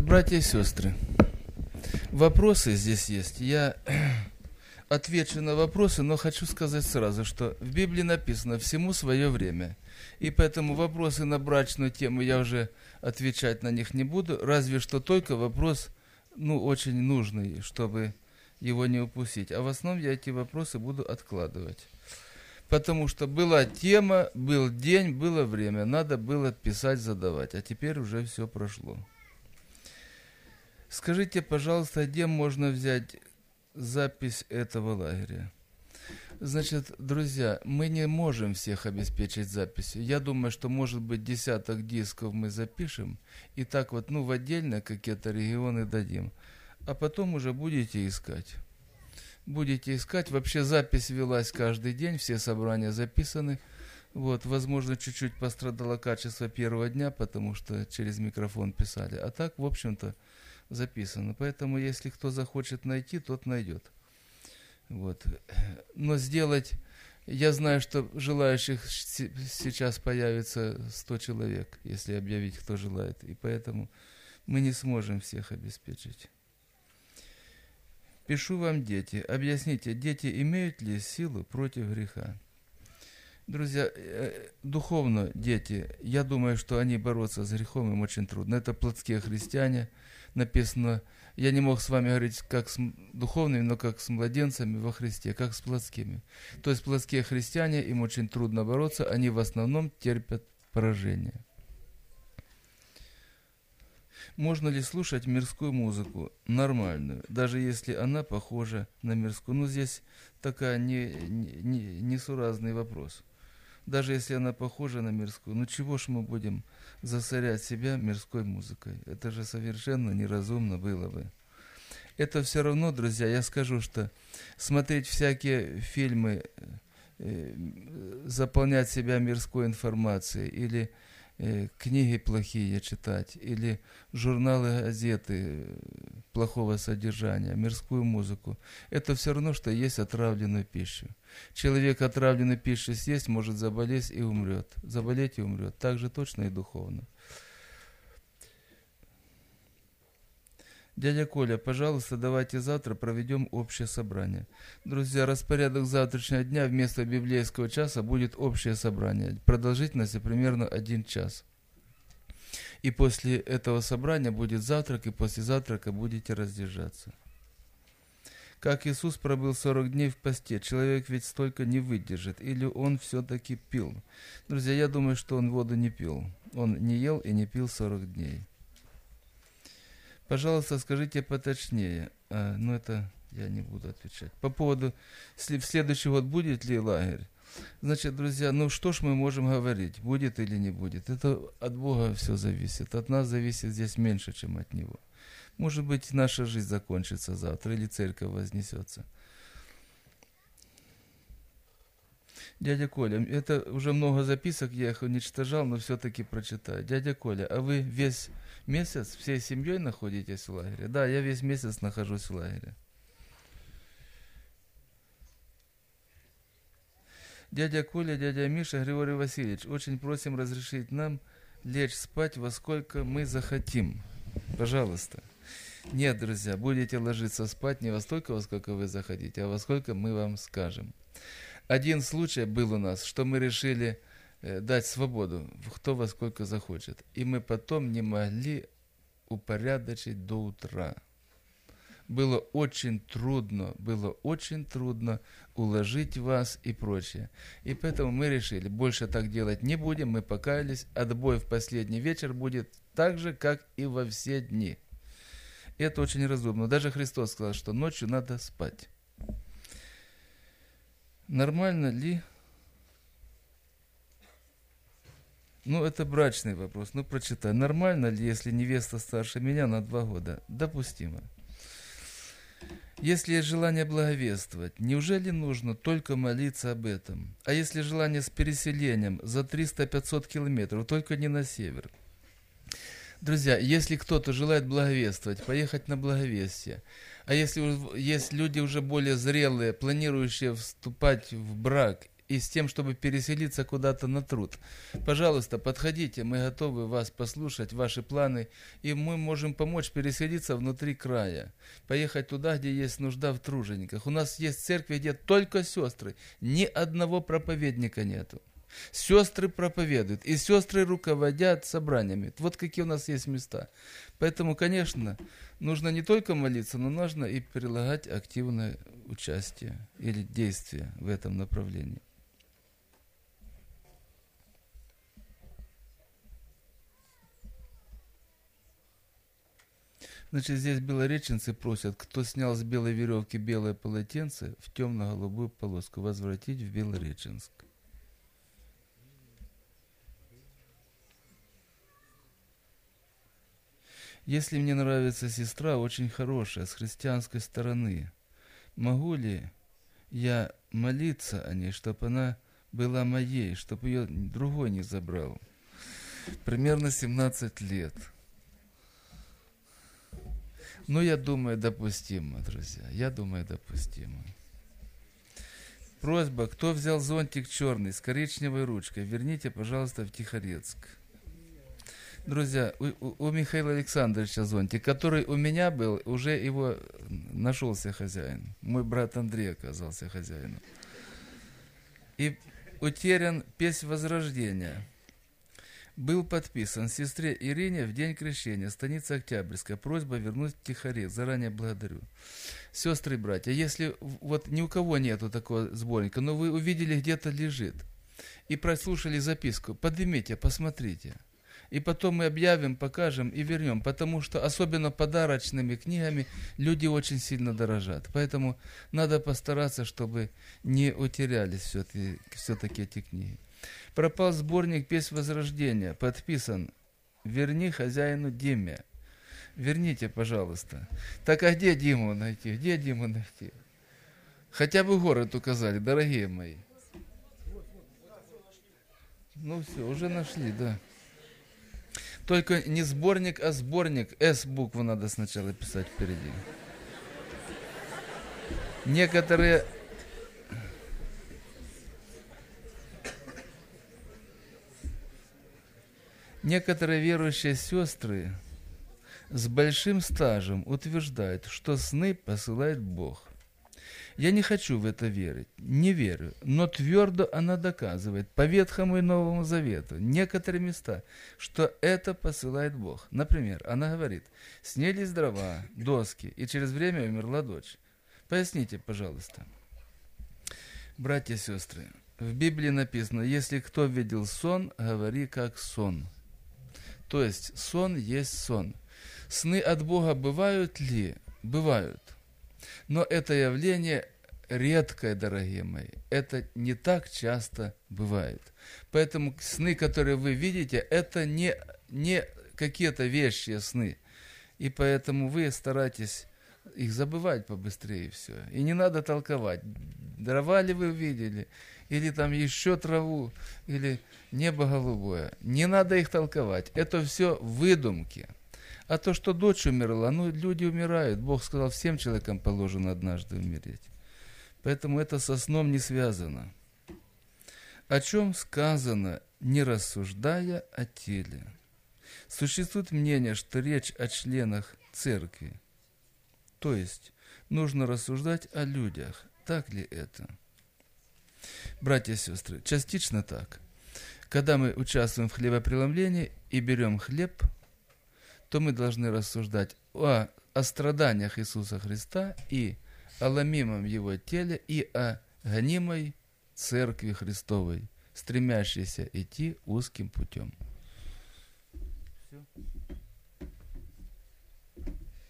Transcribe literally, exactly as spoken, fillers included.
Братья и сестры, вопросы здесь есть. Я отвечу на вопросы, но хочу сказать сразу, что в Библии написано «всему свое время». И поэтому вопросы на брачную тему я уже отвечать на них не буду, разве что только вопрос, ну, очень нужный, чтобы его не упустить. А в основном я эти вопросы буду откладывать. Потому что была тема, был день, было время, надо было писать, задавать, а теперь уже все прошло. Скажите, пожалуйста, где можно взять запись этого лагеря? Значит, друзья, мы не можем всех обеспечить записью. Я думаю, что, может быть, десяток дисков мы запишем, и так вот, ну, в отдельно какие-то регионы дадим. А потом уже будете искать. Будете искать. Вообще запись велась каждый день, все собрания записаны. Вот, возможно, чуть-чуть пострадало качество первого дня, потому что через микрофон писали. А так, в общем-то, записано. Поэтому, если кто захочет найти, тот найдет. Вот. Но сделать... Я знаю, что желающих сейчас появится сто человек, если объявить, кто желает. И поэтому мы не сможем всех обеспечить. Пишу вам, дети. Объясните, дети имеют ли силу против греха? Друзья, духовно дети, я думаю, что они бороться с грехом им очень трудно. Это плотские христиане. Написано, я не мог с вами говорить как с духовными, но как с младенцами во Христе, как с плотскими. То есть плотские христиане, им очень трудно бороться, они в основном терпят поражение. Можно ли слушать мирскую музыку, нормальную, даже если она похожа на мирскую? Ну, здесь такая не, не, несуразный вопрос. Даже если она похожа на мирскую, ну чего ж мы будем засорять себя мирской музыкой? Это же совершенно неразумно было бы. Это все равно, друзья, я скажу, что смотреть всякие фильмы, э, заполнять себя мирской информацией, или э, книги плохие читать, или журналы, газеты плохого содержания, мирскую музыку, это все равно, что есть отравленную пищу. Человек отравленную пищу съесть, может заболеть и умрет. Заболеть и умрет. Так же точно и духовно. Дядя Коля, пожалуйста, давайте завтра проведем общее собрание. Друзья, распорядок завтрашнего дня вместо библейского часа будет общее собрание. Продолжительность примерно один час. И после этого собрания будет завтрак, и после завтрака будете раздержаться. Как Иисус пробыл сорок дней в посте, человек ведь столько не выдержит, или он все-таки пил? Друзья, я думаю, что он воду не пил. Он не ел и не пил сорок дней. Пожалуйста, скажите поточнее. А, ну, это я не буду отвечать. По поводу, в следующий год будет ли лагерь? Значит, друзья, ну что ж мы можем говорить, будет или не будет? Это от Бога все зависит. От нас зависит здесь меньше, чем от Него. Может быть, наша жизнь закончится завтра, или церковь вознесется. Дядя Коля, это уже много записок, я их уничтожал, но все-таки прочитаю. Дядя Коля, а вы весь месяц всей семьей находитесь в лагере? Да, я весь месяц нахожусь в лагере. Дядя Коля, дядя Миша, Григорий Васильевич, очень просим разрешить нам лечь спать во сколько мы захотим. Пожалуйста. Нет, друзья, будете ложиться спать не во столько, во сколько вы захотите, а во сколько мы вам скажем. Один случай был у нас, что мы решили э, дать свободу, кто во сколько захочет. И мы потом не могли упорядочить до утра. Было очень трудно, было очень трудно уложить вас и прочее. И поэтому мы решили, больше так делать не будем, мы покаялись, отбой в последний вечер будет так же, как и во все дни. И это очень разумно. Даже Христос сказал, что ночью надо спать. Нормально ли? Ну, это брачный вопрос. Ну, прочитай. Нормально ли, если невеста старше меня на два года? Допустимо. Если есть желание благовествовать, неужели нужно только молиться об этом? А если желание с переселением за триста-пятьсот километров, только не на север? Друзья, если кто-то желает благовествовать, поехать на благовестие, а если есть люди уже более зрелые, планирующие вступать в брак и с тем, чтобы переселиться куда-то на труд. Пожалуйста, подходите, мы готовы вас послушать, ваши планы, и мы можем помочь переселиться внутри края, поехать туда, где есть нужда в тружениках. У нас есть церкви, где только сестры, ни одного проповедника нету. Сестры проповедуют, и сестры руководят собраниями. Вот какие у нас есть места. Поэтому, конечно, нужно не только молиться, но нужно и прилагать активное участие или действие в этом направлении. Значит, здесь белореченцы просят, кто снял с белой веревки белое полотенце, в темно-голубую полоску возвратить в Белореченск. Если мне нравится сестра, очень хорошая, с христианской стороны, могу ли я молиться о ней, чтобы она была моей, чтобы ее другой не забрал? Примерно семнадцать лет. Ну, я думаю, допустимо, друзья. Я думаю, допустимо. Просьба, кто взял зонтик черный с коричневой ручкой, верните, пожалуйста, в Тихорецк. Друзья, у, у Михаила Александровича зонтик, который у меня был, уже его нашелся хозяин. Мой брат Андрей оказался хозяином. И утерян песнь Возрождения. Был подписан сестре Ирине в день крещения, станица Октябрьская. Просьба вернуть в Тихорецк. Заранее благодарю. Сестры и братья, если вот ни у кого нету такого сборника, но вы увидели, где-то лежит, и прослушали записку, поднимите, посмотрите. И потом мы объявим, покажем и вернем, потому что особенно подарочными книгами люди очень сильно дорожат. Поэтому надо постараться, чтобы не утерялись все-таки, все-таки эти книги. Пропал сборник «Песнь Возрождения», подписан «Верни хозяину Диме». Верните, пожалуйста. Так, а где Диму найти? Где Диму найти? Хотя бы город указали, дорогие мои. Ну все, уже нашли, да. Только не сборник, а сборник. С букву надо сначала писать впереди. Некоторые... Некоторые верующие сестры с большим стажем утверждают, что сны посылает Бог. Я не хочу в это верить, не верю, но твердо она доказывает по Ветхому и Новому Завету некоторые места, что это посылает Бог. Например, она говорит, снялись дрова, доски, и через время умерла дочь. Поясните, пожалуйста. Братья и сестры, в Библии написано, если кто видел сон, говори как сон. То есть сон есть сон. Сны от Бога бывают ли? Бывают. Но это явление редкое, дорогие мои. Это не так часто бывает. Поэтому сны, которые вы видите, это не, не какие-то вещие сны. И поэтому вы старайтесь их забывать побыстрее и все. И не надо толковать. Дрова ли вы видели? Или там еще траву? Или небо голубое? Не надо их толковать. Это все выдумки. А то, что дочь умерла, ну, люди умирают. Бог сказал, всем человекам положено однажды умереть. Поэтому это со сном не связано. О чем сказано, не рассуждая о теле? Существует мнение, что речь о членах церкви. То есть, нужно рассуждать о людях. Так ли это? Братья и сестры, частично так. Когда мы участвуем в хлебопреломлении и берем хлеб, то мы должны рассуждать о, о страданиях Иисуса Христа и о ломимом Его теле и о гонимой Церкви Христовой, стремящейся идти узким путем. Все.